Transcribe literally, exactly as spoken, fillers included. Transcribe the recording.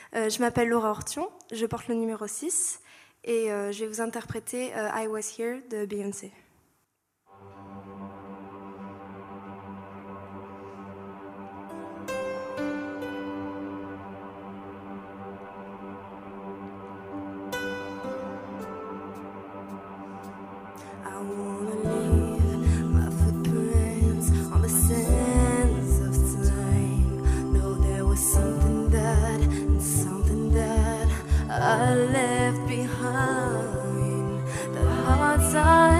Euh, je m'appelle Laura Hortion, je porte le numéro six et euh, je vais vous interpréter euh, I Was Here de Beyoncé. I wanna leave my footprints on the sands of time. No, there was something that, and something that I left behind. That hard time.